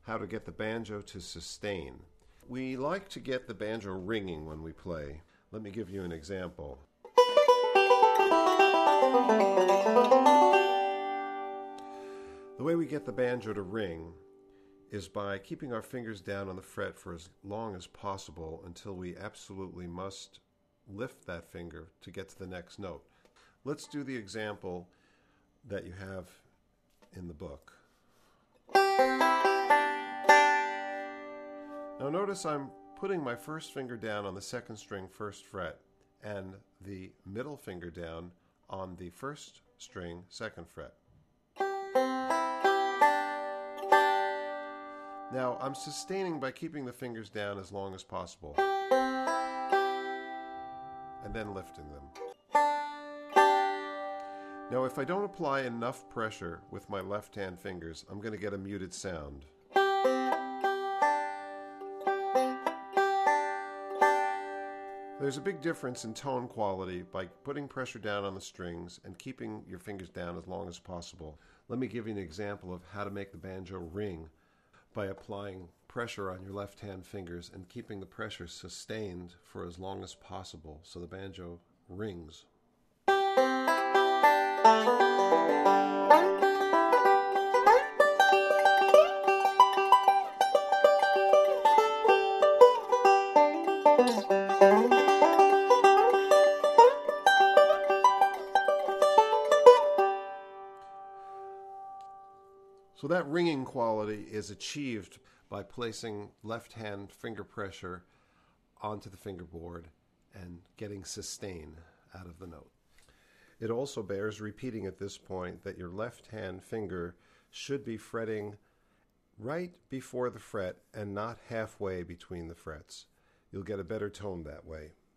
how to get the banjo to sustain. We like to get the banjo ringing when we play. Let me give you an example. The way we get the banjo to ring is by keeping our fingers down on the fret for as long as possible until we absolutely must lift that finger to get to the next note. Let's do the example that you have in the book. Now notice I'm putting my first finger down on the second string first fret and the middle finger down on the first string second fret. Now I'm sustaining by keeping the fingers down as long as possible and then lifting them. Now if I don't apply enough pressure with my left hand fingers, I'm going to get a muted sound. There's a big difference in tone quality by putting pressure down on the strings and keeping your fingers down as long as possible. Let me give you an example of how to make the banjo ring by applying pressure on your left hand fingers and keeping the pressure sustained for as long as possible so the banjo rings. So that ringing quality is achieved by placing left-hand finger pressure onto the fingerboard and getting sustain out of the note. It also bears repeating at this point that your left-hand finger should be fretting right before the fret and not halfway between the frets. You'll get a better tone that way.